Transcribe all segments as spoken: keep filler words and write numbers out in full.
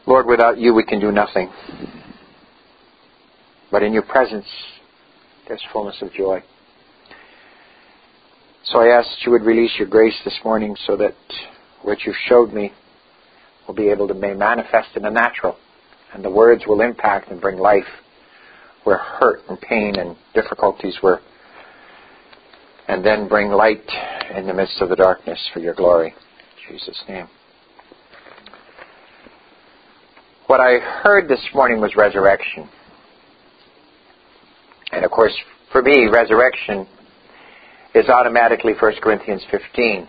Lord, without you we can do nothing. But in your presence, there's fullness of joy. So I ask that you would release your grace this morning so that what you've showed me will be able to be manifest in the natural. And the words will impact and bring life where hurt and pain and difficulties were. And then bring light in the midst of the darkness for your glory. In Jesus' name. What I heard this morning was resurrection. And of course, for me, resurrection is automatically First Corinthians fifteen.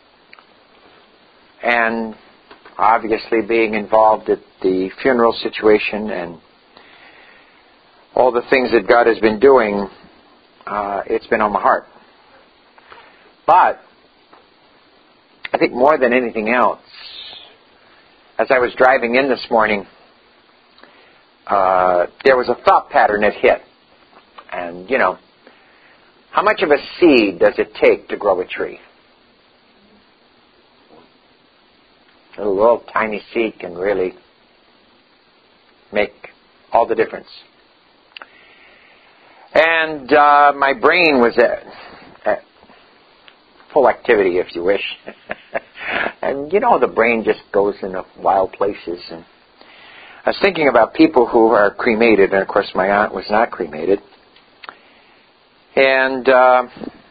And obviously being involved at the funeral situation and all the things that God has been doing, uh, it's been on my heart. But I think more than anything else, as I was driving in this morning, uh, there was a thought pattern that hit. And, you know, how much of a seed does it take to grow a tree? A little tiny seed can really make all the difference. And uh, my brain was at, at full activity, if you wish. And, you know, the brain just goes in wild places. And I was thinking about people who are cremated, and, of course, my aunt was not cremated. And, uh,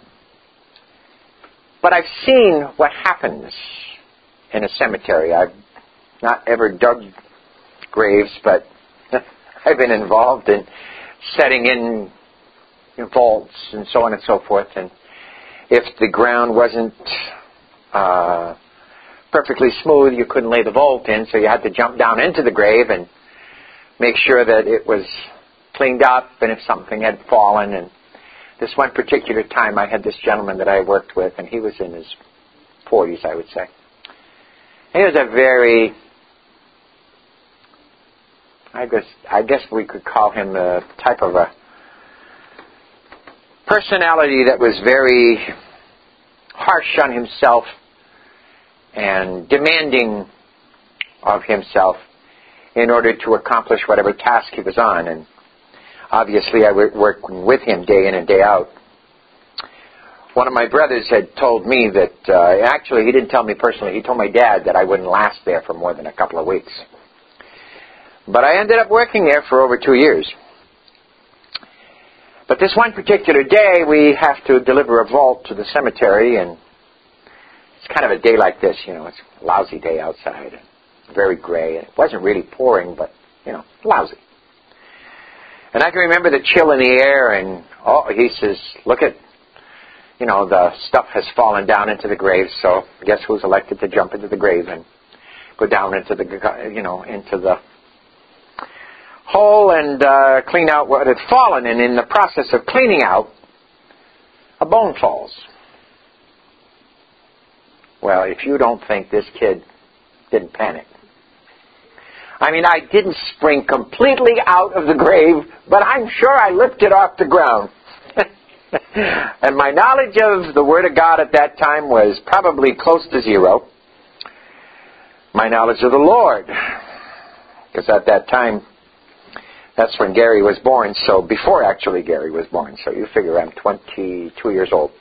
but I've seen what happens in a cemetery. I've not ever dug graves, but I've been involved in setting in vaults and so on and so forth. And if the ground wasn't uh, perfectly smooth, you couldn't lay the vault in, so you had to jump down into the grave and make sure that it was cleaned up and if something had fallen. And this one particular time, I had this gentleman that I worked with, and he was in his forties, I would say. He was a very, I guess, I guess we could call him a type of a personality that was very harsh on himself and demanding of himself in order to accomplish whatever task he was on. And obviously, I was working with him day in and day out. One of my brothers had told me that, uh, actually, he didn't tell me personally. He told my dad that I wouldn't last there for more than a couple of weeks. But I ended up working there for over two years. But this one particular day, we have to deliver a vault to the cemetery, and it's kind of a day like this, you know. It's a lousy day outside, very gray. It wasn't really pouring, but, you know, lousy. And I can remember the chill in the air, and oh, he says, look at, you know, the stuff has fallen down into the grave, so guess who's elected to jump into the grave and go down into the, you know, into the hole and uh, clean out what had fallen. And in the process of cleaning out, a bone falls. Well, if you don't think this kid didn't panic. I mean, I didn't spring completely out of the grave, but I'm sure I lifted off the ground. And my knowledge of the Word of God at that time was probably close to zero. My knowledge of the Lord, because at that time, that's when Gary was born, so before actually Gary was born. So you figure I'm twenty-two years old.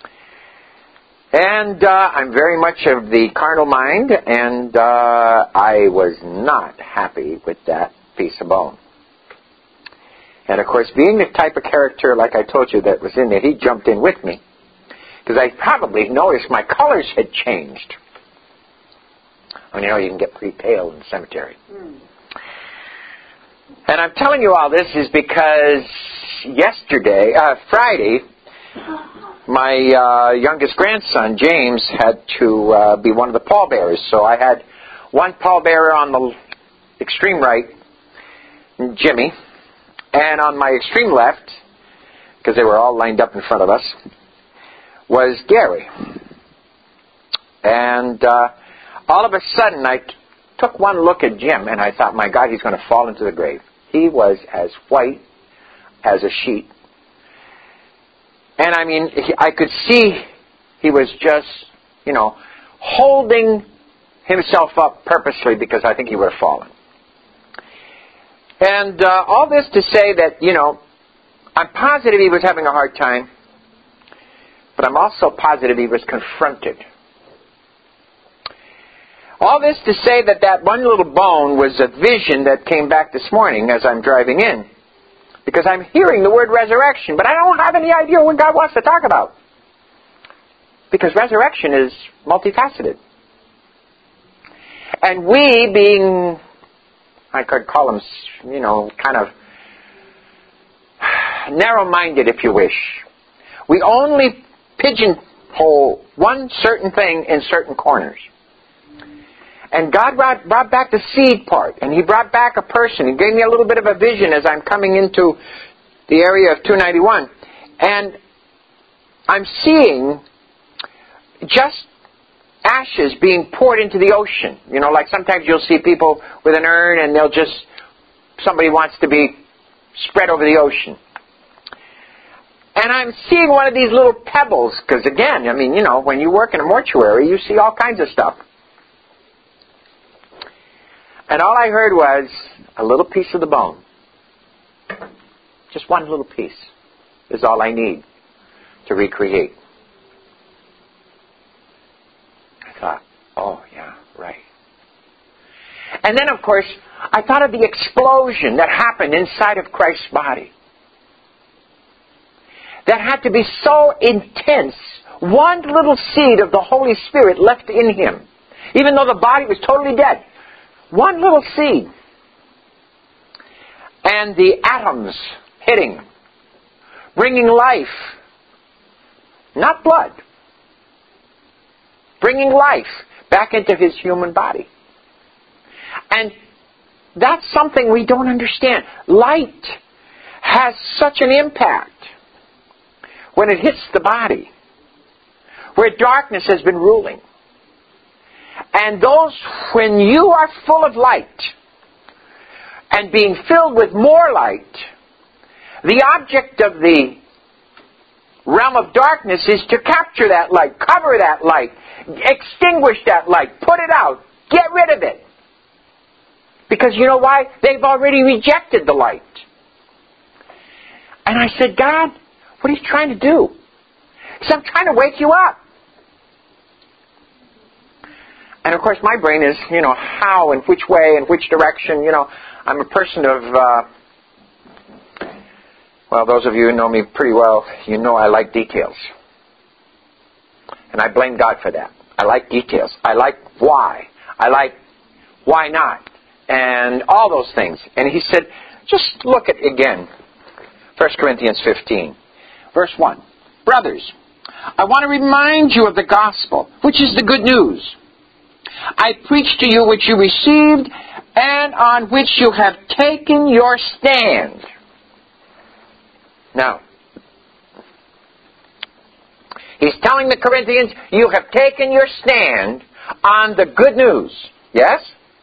And uh, I'm very much of the carnal mind, and uh, I was not happy with that piece of bone. And, of course, being the type of character, like I told you, that was in there, he jumped in with me. Because I probably noticed my colors had changed. And, you know, you can get pretty pale in the cemetery. Mm. And I'm telling you all this is because yesterday, uh, Friday, my uh, youngest grandson, James, had to uh, be one of the pallbearers. So I had one pallbearer on the extreme right, Jimmy, and on my extreme left, because they were all lined up in front of us, was Gary. And uh, all of a sudden, I t- took one look at Jim, and I thought, my God, he's going to fall into the grave. He was as white as a sheet. And I mean, he, I could see he was just, you know, holding himself up purposely because I think he would have fallen. And uh, all this to say that, you know, I'm positive he was having a hard time, but I'm also positive he was confronted. All this to say that that one little bone was a vision that came back this morning as I'm driving in. Because I'm hearing the word resurrection, but I don't have any idea what God wants to talk about. Because resurrection is multifaceted. And we being, I could call them, you know, kind of narrow-minded, if you wish. We only pigeonhole one certain thing in certain corners. And God brought, brought back the seed part, and He brought back a person. He gave me a little bit of a vision as I'm coming into the area of two ninety-one. And I'm seeing just ashes being poured into the ocean. You know, like sometimes you'll see people with an urn and they'll just, somebody wants to be spread over the ocean. And I'm seeing one of these little pebbles, because again, I mean, you know, when you work in a mortuary, you see all kinds of stuff. And all I heard was a little piece of the bone. Just one little piece is all I need to recreate. I thought, oh, yeah, right. And then, of course, I thought of the explosion that happened inside of Christ's body. That had to be so intense. One little seed of the Holy Spirit left in Him. Even though the body was totally dead. One little seed. And the atoms hitting. Bringing life. Not blood. Bringing life back into His human body. And that's something we don't understand. Light has such an impact when it hits the body, where darkness has been ruling. And those, when you are full of light and being filled with more light, the object of the realm of darkness is to capture that light, cover that light, extinguish that light, put it out, get rid of it. Because you know why? They've already rejected the light. And I said, God, what are you trying to do? He said, I'm trying to wake you up. And of course my brain is, you know, how and which way and which direction. You know, I'm a person of, uh, well, those of you who know me pretty well, you know I like details. And I blame God for that. I like details. I like why. I like why not. And all those things. And he said, just look at, again, First Corinthians fifteen. Verse one. Brothers, I want to remind you of the gospel, which is the good news. I preached to you which you received, and on which you have taken your stand. Now, he's telling the Corinthians, you have taken your stand on the good news. Yes?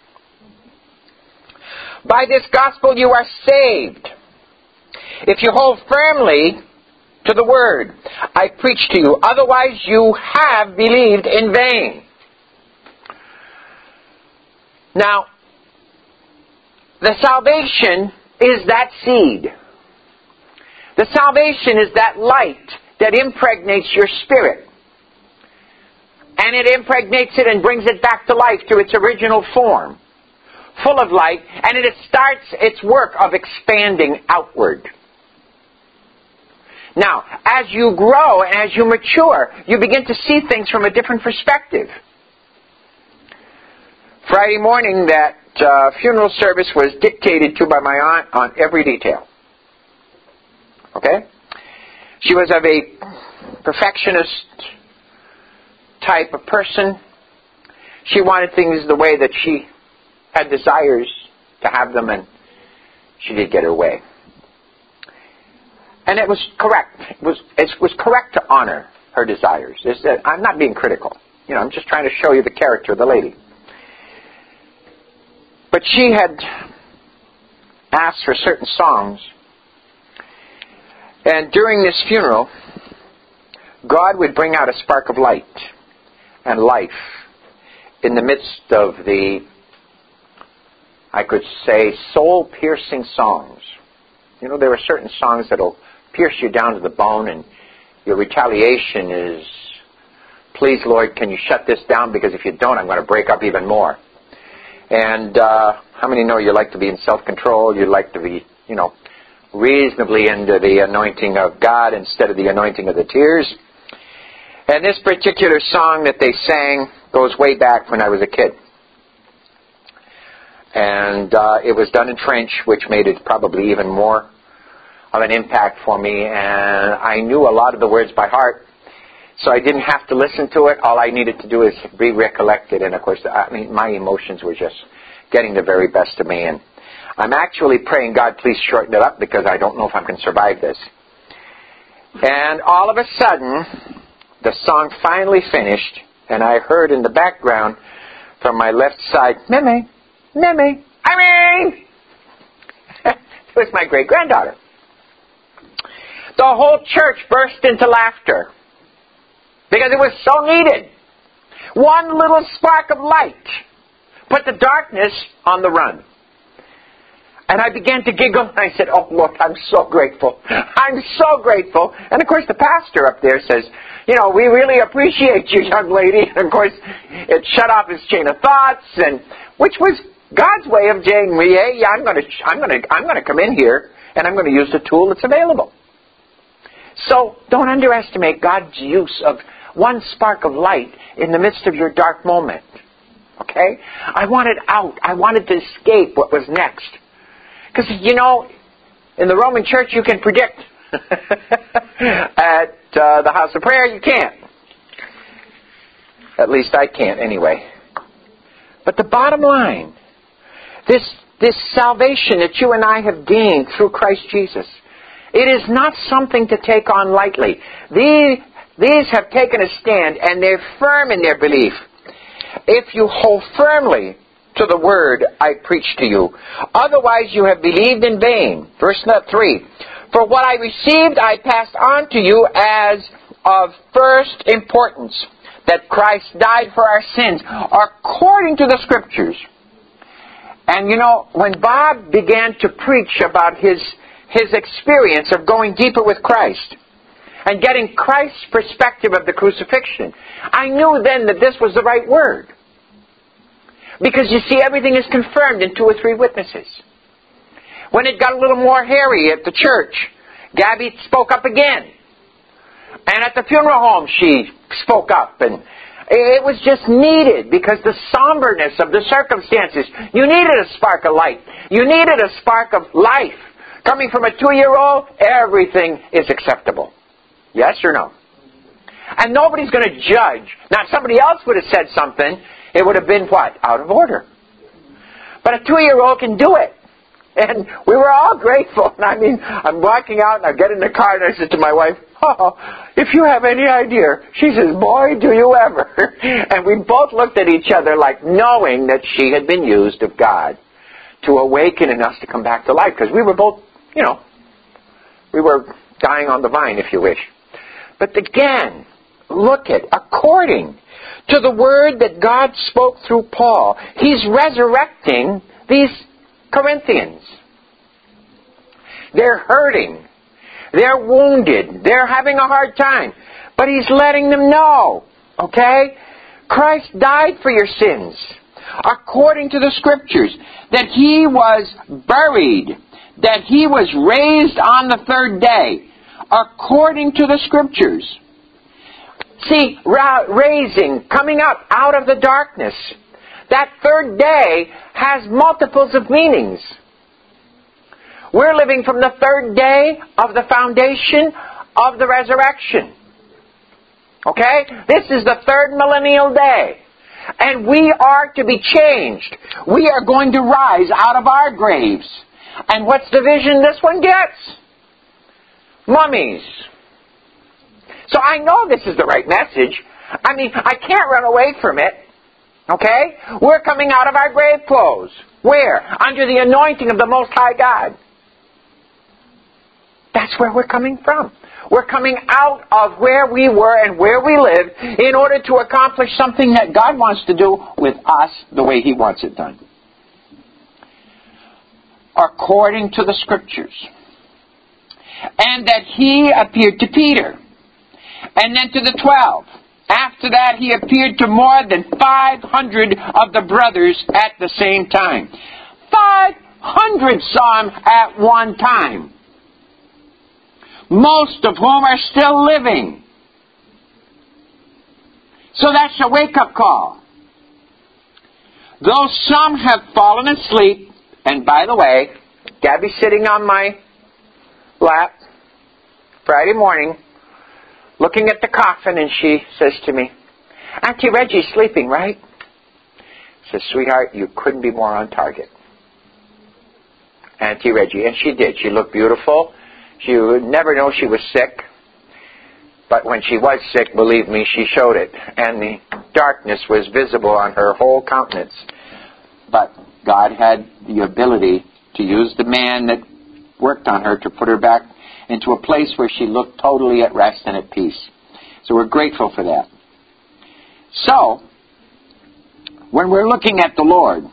By this gospel you are saved, if you hold firmly to the word I preach to you. Otherwise you have believed in vain. Now, the salvation is that seed. The salvation is that light that impregnates your spirit. And it impregnates it and brings it back to life to its original form. Full of light. And it starts its work of expanding outward. Now, as you grow and as you mature, you begin to see things from a different perspective. Friday morning, that uh, funeral service was dictated to by my aunt on every detail. Okay? She was of a perfectionist type of person. She wanted things the way that she had desires to have them, and she did get her way. And it was correct. It was, it was correct to honor her desires. It's that I'm not being critical. You know, I'm just trying to show you the character of the lady. But she had asked for certain songs. And during this funeral, God would bring out a spark of light and life in the midst of the I could say, soul-piercing songs. You know, there are certain songs that will pierce you down to the bone, and your retaliation is, please, Lord, can you shut this down? Because if you don't, I'm going to break up even more. And uh, how many know you like to be in self-control? You like to be, you know, reasonably into the anointing of God instead of the anointing of the tears. And this particular song that they sang goes way back when I was a kid. And uh, it was done in French, which made it probably even more of an impact for me. And I knew a lot of the words by heart, so I didn't have to listen to it. All I needed to do is be recollected. And, of course, I mean, my emotions were just getting the very best of me. And I'm actually praying, God, please shorten it up, because I don't know if I can survive this. And all of a sudden, the song finally finished, and I heard in the background from my left side, Mimi, Mimi, Irene! It was my great-granddaughter. The whole church burst into laughter because it was so needed. One little spark of light put the darkness on the run. And I began to giggle, and I said, oh, Lord, I'm so grateful. I'm so grateful. And, of course, the pastor up there says, you know, we really appreciate you, young lady. And, of course, it shut off his chain of thoughts, and which was God's way of saying, hey, yeah, I'm going to, I'm going to, I'm going to come in here, and I'm going to use the tool that's available. So don't underestimate God's use of one spark of light in the midst of your dark moment. Okay? I wanted out. I wanted to escape what was next. Because, you know, in the Roman Church you can predict. At uh, the house of prayer you can't. At least I can't anyway. But the bottom line, this, this salvation that you and I have gained through Christ Jesus, it is not something to take on lightly. These, these have taken a stand, and they're firm in their belief. If you hold firmly to the word I preach to you, otherwise you have believed in vain. Verse three, for what I received I passed on to you as of first importance, that Christ died for our sins, according to the Scriptures. And you know, when Bob began to preach about his his experience of going deeper with Christ and getting Christ's perspective of the crucifixion, I knew then that this was the right word. Because you see, everything is confirmed in two or three witnesses. When it got a little more hairy at the church, Gabby spoke up again. And at the funeral home, she spoke up. And it was just needed because the somberness of the circumstances, you needed a spark of light. You needed a spark of life. Coming from a two-year-old, everything is acceptable. Yes or no? And nobody's going to judge. Now, if somebody else would have said something, it would have been what? Out of order. But a two-year-old can do it. And we were all grateful. And I mean, I'm walking out and I get in the car and I said to my wife, oh, if you have any idea. She says, boy, do you ever. And we both looked at each other like knowing that she had been used of God to awaken in us to come back to life. Because we were both, you know, we were dying on the vine, if you wish. But again, look at, according to the word that God spoke through Paul, he's resurrecting these Corinthians. They're hurting. They're wounded. They're having a hard time. But he's letting them know, okay? Christ died for your sins, according to the Scriptures, that he was buried, that he was raised on the third day, according to the Scriptures. See, ra- raising, coming up out of the darkness. That third day has multiples of meanings. We're living from the third day of the foundation of the resurrection. Okay? This is the third millennial day. And we are to be changed. We are going to rise out of our graves. And what's the vision this one gets? Mummies. So I know this is the right message. I mean, I can't run away from it. Okay? We're coming out of our grave clothes. Where? Under the anointing of the Most High God. That's where we're coming from. We're coming out of where we were and where we lived in order to accomplish something that God wants to do with us the way He wants it done. according to the Scriptures. And that he appeared to Peter, and then to the twelve. After that, he appeared to more than five hundred of the brothers at the same time. five hundred saw him at one time, most of whom are still living. So that's a wake-up call. Though some have fallen asleep, and by the way, Gabby's sitting on my lap Friday morning, looking at the coffin, and she says to me, Auntie Reggie's sleeping, right? I says, sweetheart, you couldn't be more on target. Auntie Reggie. And she did. She looked beautiful. She would never know she was sick. But when she was sick, believe me, she showed it. And the darkness was visible on her whole countenance. But God had the ability to use the man that worked on her to put her back into a place where she looked totally at rest and at peace. So we're grateful for that. So, when we're looking at the Lord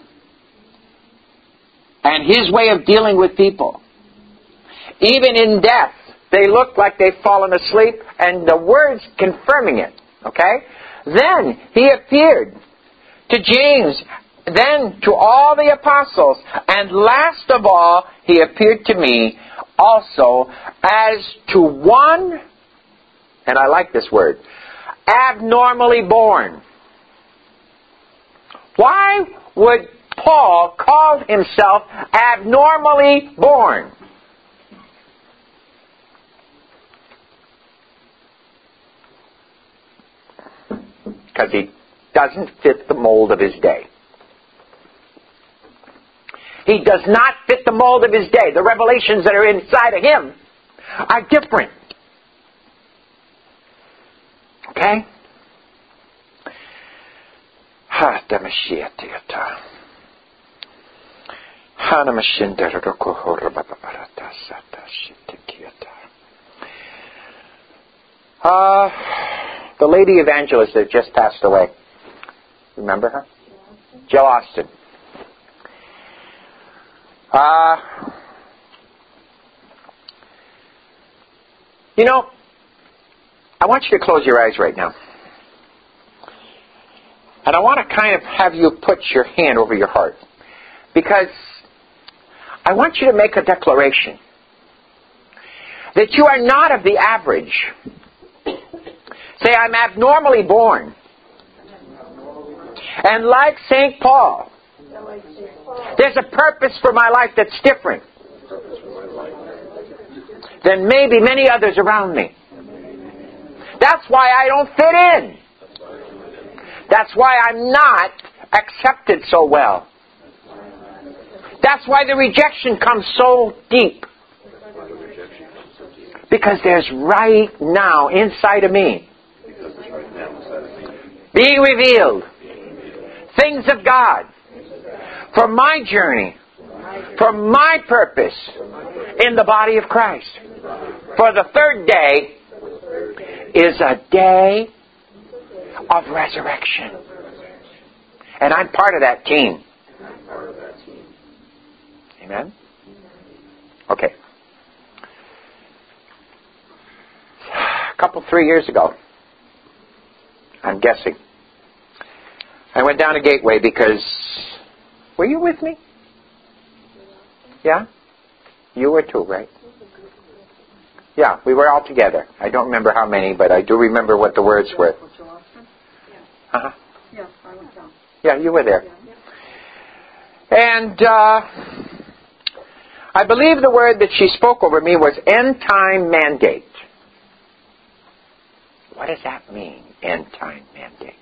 and His way of dealing with people, even in death, they look like they've fallen asleep, and the Word's confirming it. Okay? Then He appeared to James, then to all the apostles, and last of all, He appeared to me also as to one, and I like this word, abnormally born. Why would Paul call himself abnormally born? Because he doesn't fit the mold of his day. He does not fit the mold of his day. The revelations that are inside of him are different. Okay? Uh, the lady evangelist that just passed away. Remember her? Jill Austin. Uh, you know, I want you to close your eyes right now. And I want to kind of have you put your hand over your heart. Because I want you to make a declaration that you are not of the average. Say, I'm abnormally born. And like Saint Paul, there's a purpose for my life that's different than maybe many others around me. That's why I don't fit in. That's why I'm not accepted so well. That's why the rejection comes so deep. Because there's right now inside of me being revealed things of God for my journey, for my purpose in the body of Christ. For the third day is a day of resurrection. And I'm part of that team. Amen? Okay. A couple, three years ago, I'm guessing, I went down to Gateway because... Were you with me? Yeah? You were too, right? Yeah, we were all together. I don't remember how many, but I do remember what the words were. Uh-huh. Yeah, I was down. Yeah, you were there. And uh, I believe the word that she spoke over me was end-time mandate. What does that mean, end-time mandate?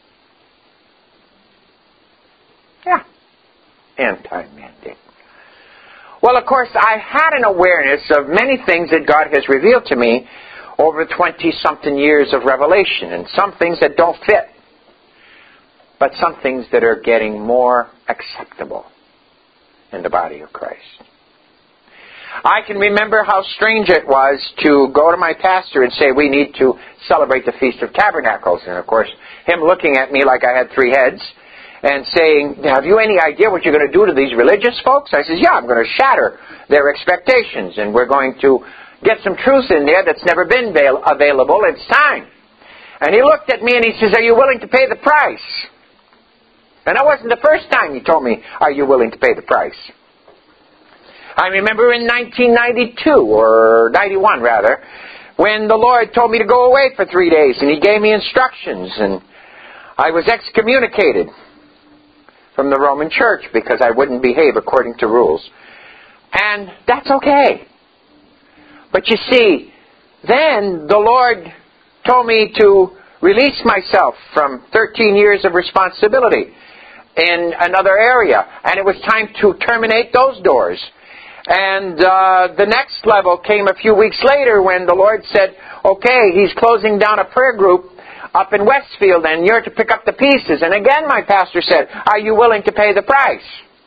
Yeah, end-time mandate. Well, of course, I had an awareness of many things that God has revealed to me over twenty-something years of revelation, and some things that don't fit, but some things that are getting more acceptable in the body of Christ. I can remember how strange it was to go to my pastor and say, we need to celebrate the Feast of Tabernacles. And, of course, him looking at me like I had three heads and saying, have you any idea what you're going to do to these religious folks? I says, yeah, I'm going to shatter their expectations, and we're going to get some truth in there that's never been avail- available. It's time. And he looked at me and he says, are you willing to pay the price? And that wasn't the first time he told me, are you willing to pay the price? I remember in nineteen ninety-two, or ninety-one rather, when the Lord told me to go away for three days, and He gave me instructions, and I was excommunicated from the Roman Church because I wouldn't behave according to rules. And that's okay. But you see, then the Lord told me to release myself from thirteen years of responsibility in another area, and it was time to terminate those doors. And uh, the next level came a few weeks later when the Lord said, okay, He's closing down a prayer group up in Westfield, and you're to pick up the pieces. And again my pastor said, are you willing to pay the price?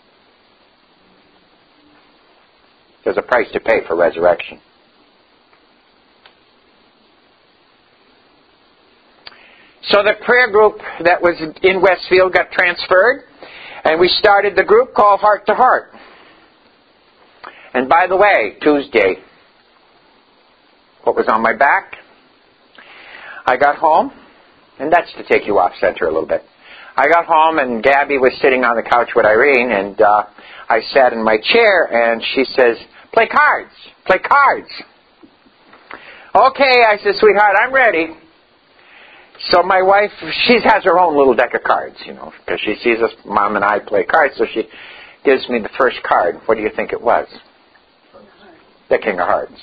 There's a price to pay for resurrection. So the prayer group that was in Westfield got transferred, and we started the group called Heart to Heart. And by the way, Tuesday, what was on my back? I got home, and that's to take you off center a little bit. I got home, and Gabby was sitting on the couch with Irene, and uh, I sat in my chair, and she says, play cards, play cards. Okay, I said, sweetheart, I'm ready. So my wife, she has her own little deck of cards, you know, because she sees us, Mom and I play cards, so she gives me the first card. What do you think it was? The King of Hearts.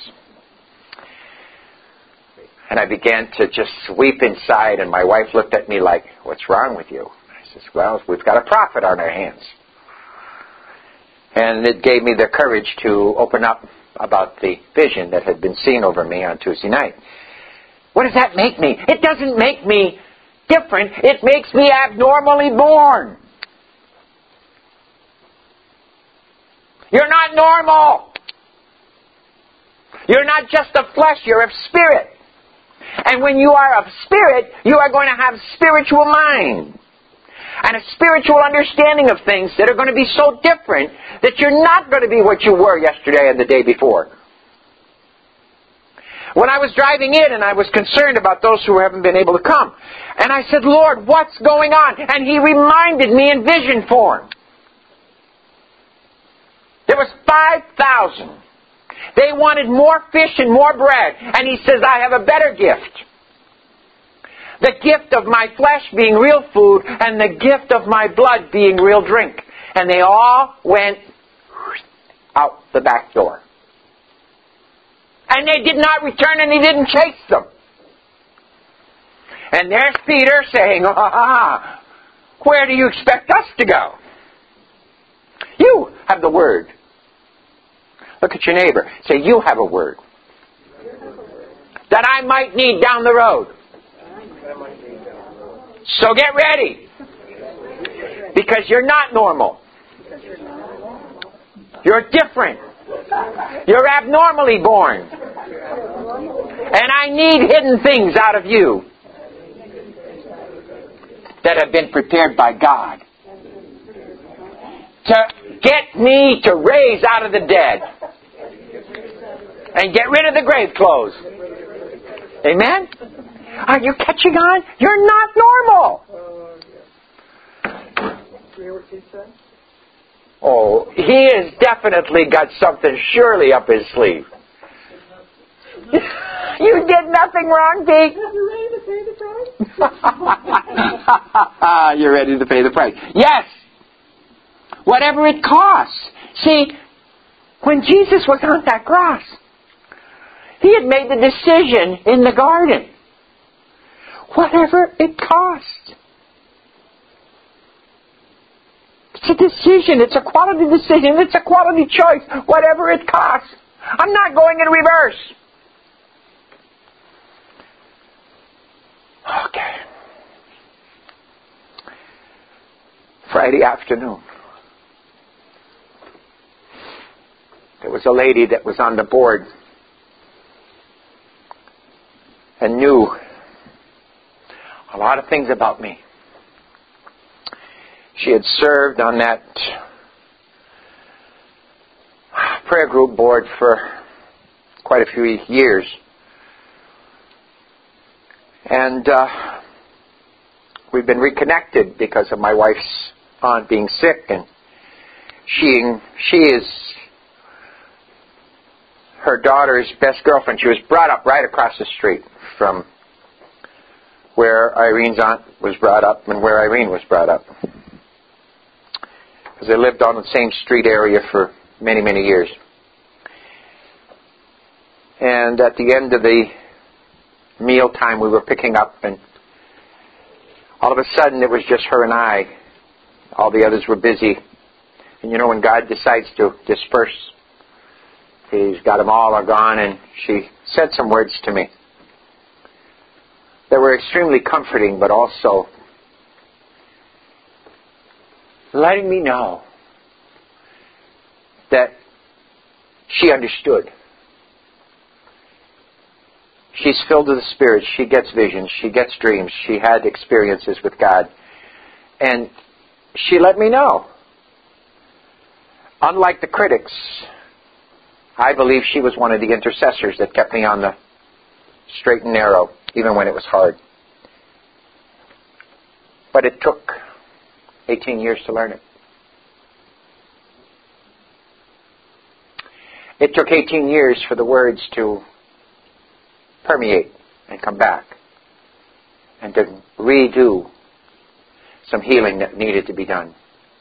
And I began to just weep inside, and my wife looked at me like, what's wrong with you? I says, well, we've got a prophet on our hands. And it gave me the courage to open up about the vision that had been seen over me on Tuesday night. What does that make me? It doesn't make me different. It makes me abnormally born. You're not normal. You're not just of flesh, you're of spirit. And when you are of spirit, you are going to have spiritual mind. And a spiritual understanding of things that are going to be so different that you're not going to be what you were yesterday and the day before. When I was driving in and I was concerned about those who haven't been able to come, and I said, Lord, what's going on? And He reminded me in vision form. There was five thousand. They wanted more fish and more bread. And He says, I have a better gift. The gift of my flesh being real food and the gift of my blood being real drink. And they all went out the back door. And they did not return, and He didn't chase them. And there's Peter saying, ah, where do you expect us to go? You have the word. Look at your neighbor. Say, you have a word. That I might need down the road. So get ready. Because you're not normal. You're different. You're abnormally born. And I need hidden things out of you that have been prepared by God to get me to raise out of the dead and get rid of the grave clothes. Amen? Are you catching on? You're not normal. Oh, he has definitely got something surely up his sleeve. You did nothing wrong, Pete. You're ready to pay the price? You're ready to pay the price. Yes. Whatever it costs. See, when Jesus was on that cross, He had made the decision in the garden. Whatever it costs. It's a decision. It's a quality decision. It's a quality choice. Whatever it costs. I'm not going in reverse. Okay. Friday afternoon. There was a lady that was on the board and knew a lot of things about me. She had served on that prayer group board for quite a few years. And uh, we've been reconnected because of my wife's aunt being sick, and she she is her daughter's best girlfriend. She was brought up right across the street from where Irene's aunt was brought up and where Irene was brought up, because they lived on the same street area for many, many years. And at the end of the mealtime, we were picking up, and all of a sudden it was just her and I. All the others were busy. And you know, when God decides to disperse, He's got them all are gone, and she said some words to me that were extremely comforting, but also letting me know that she understood. She's filled with the Spirit. She gets visions. She gets dreams. She had experiences with God. And she let me know. Unlike the critics, I believe she was one of the intercessors that kept me on the straight and narrow, even when it was hard. But it took eighteen years to learn it. It took eighteen years for the words to permeate and come back, and to redo some healing that needed to be done.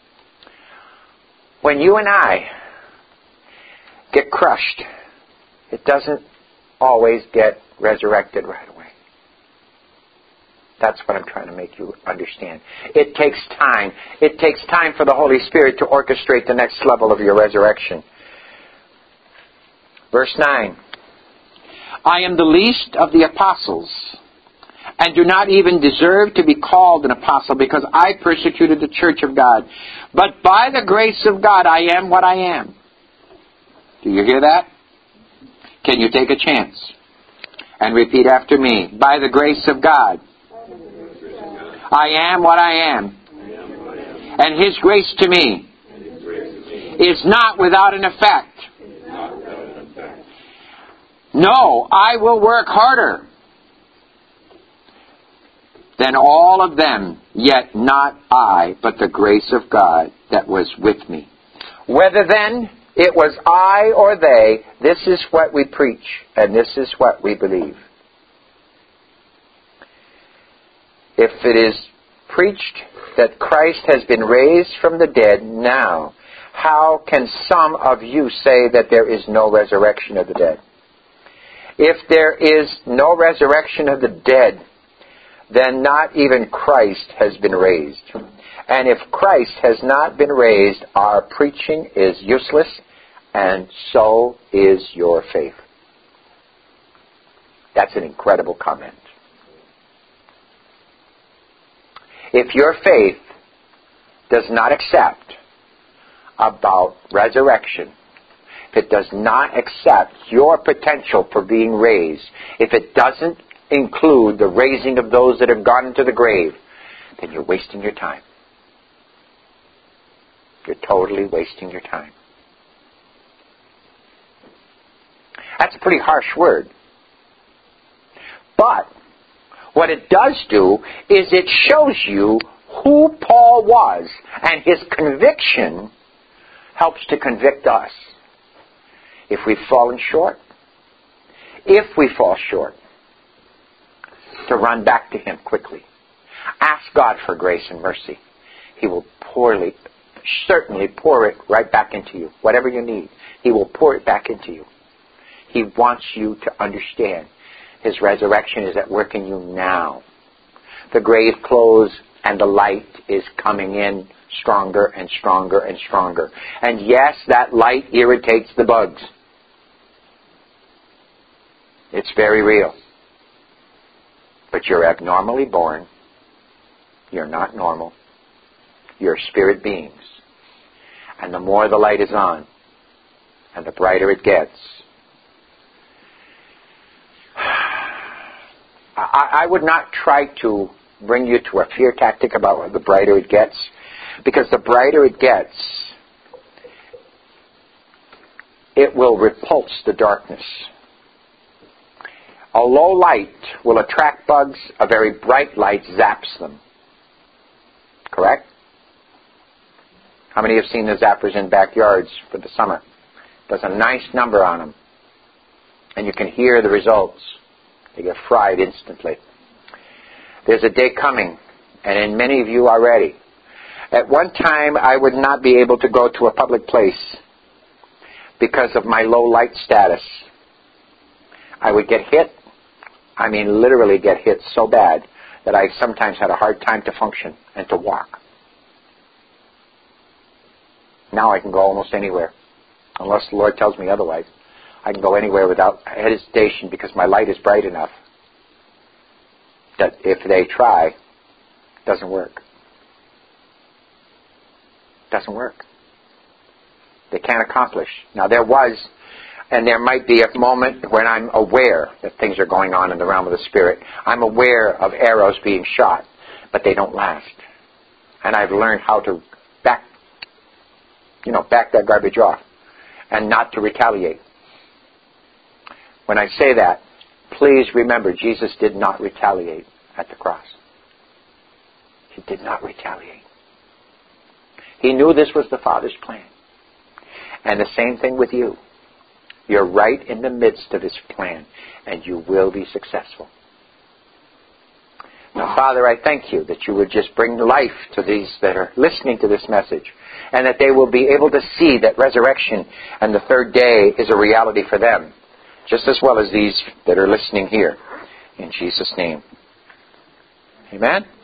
When you and I get crushed, it doesn't always get resurrected right away. That's what I'm trying to make you understand. It takes time. It takes time for the Holy Spirit to orchestrate the next level of your resurrection. Verse nine. I am the least of the apostles, and do not even deserve to be called an apostle, because I persecuted the church of God. But by the grace of God, I am what I am. Do you hear that? Can you take a chance and repeat after me? By the grace of God, I am what I am. And His grace to me is not without an effect. No, I will work harder than all of them, yet not I, but the grace of God that was with me. Whether then it was I or they, this is what we preach, and this is what we believe. If it is preached that Christ has been raised from the dead now, how can some of you say that there is no resurrection of the dead? If there is no resurrection of the dead, then not even Christ has been raised. And if Christ has not been raised, our preaching is useless, and so is your faith. That's an incredible comment. If your faith does not accept about resurrection, if it does not accept your potential for being raised, if it doesn't include the raising of those that have gone into the grave, then you're wasting your time. You're totally wasting your time. That's a pretty harsh word. But what it does do is it shows you who Paul was, and his conviction helps to convict us. If we've fallen short, if we fall short, to run back to Him quickly. Ask God for grace and mercy. He will poorly, certainly pour it right back into you. Whatever you need, He will pour it back into you. He wants you to understand His resurrection is at work in you now. The grave clothes and the light is coming in stronger and stronger and stronger. And yes, that light irritates the bugs. It's very real. But you're abnormally born. You're not normal. You're spirit beings. And the more the light is on, and the brighter it gets, I, I would not try to bring you to a fear tactic about the brighter it gets. Because the brighter it gets, it will repulse the darkness. A low light will attract bugs. A very bright light zaps them. Correct? How many have seen the zappers in backyards for the summer? Does a nice number on them. And you can hear the results. They get fried instantly. There's a day coming, and in many of you already. At one time, I would not be able to go to a public place because of my low light status. I would get hit. I mean, literally get hit so bad that I sometimes had a hard time to function and to walk. Now I can go almost anywhere, unless the Lord tells me otherwise. I can go anywhere without hesitation because my light is bright enough that if they try, it doesn't work. Doesn't work. They can't accomplish. Now there was, and there might be a moment when I'm aware that things are going on in the realm of the Spirit. I'm aware of arrows being shot, but they don't last. And I've learned how to back, you know, back that garbage off and not to retaliate. When I say that, please remember Jesus did not retaliate at the cross. He did not retaliate. He knew this was the Father's plan. And the same thing with you. You're right in the midst of His plan, and you will be successful. Now, Father, I thank you that you would just bring life to these that are listening to this message, and that they will be able to see that resurrection and the third day is a reality for them, just as well as these that are listening here. In Jesus' name. Amen?